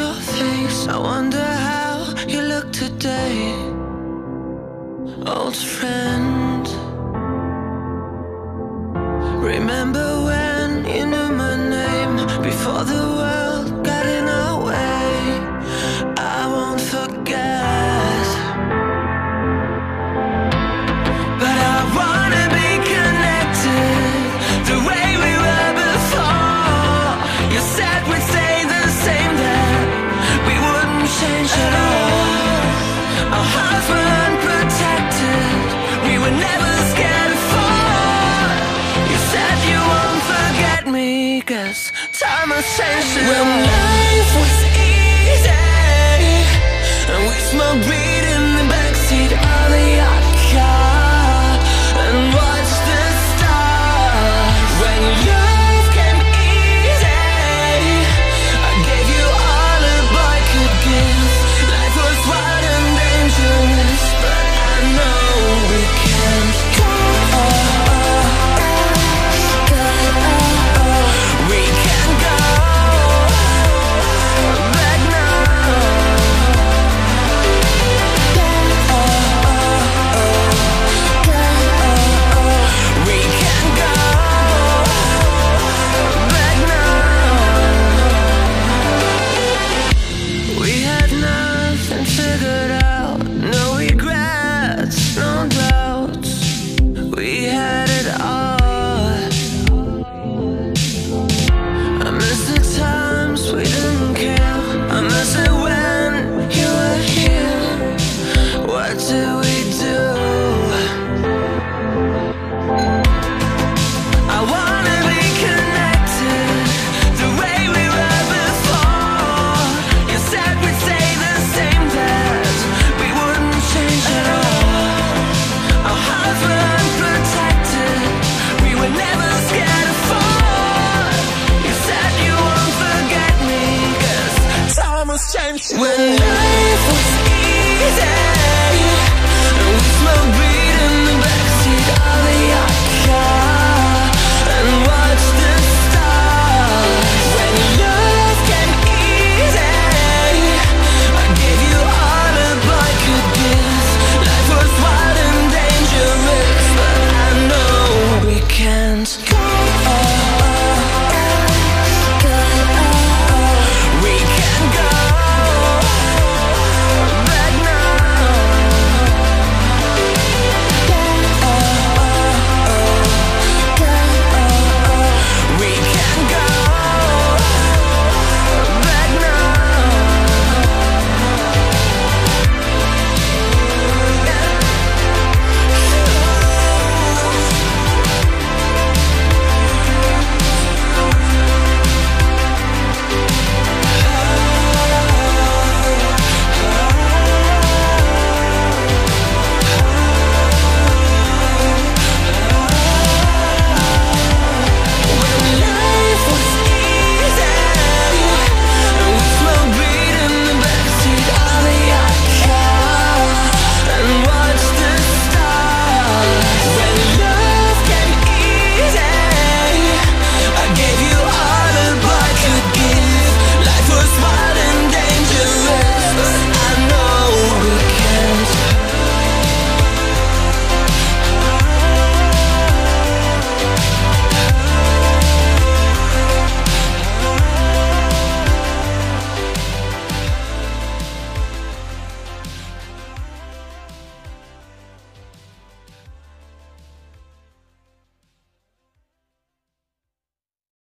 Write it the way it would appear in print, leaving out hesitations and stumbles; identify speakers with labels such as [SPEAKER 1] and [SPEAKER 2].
[SPEAKER 1] your face, I wonder how you look today. Old friend, remember when you knew my name before the world got in our way? I won't forget, but I wanna be connected the way we were before. You said we'd stay the same, that we wouldn't change at all. Our hearts were unprotected, we were never scared to fall. You said you won't forget me, 'cause time has changed it. When life was easy and we smoked weed in the backseat of the yacht car and watched the stars. When life came easy, I gave you all a boy could give. Life was wild and dangerous, but I know we can't go. We can't go back now. We can't go back now. We had nothing figured out, no regrets, no doubts. We had it all. I miss the times we didn't care. I miss it when you were here. What did we do? I wanna be connected the way we were before. You said we'd stay the same, that we wouldn't change at all. Our hearts were unprotected, we were never scared to fall. You said you won't forget me, 'cause time has changed. When life was easy and we smoked weed in the backseat of the yacht car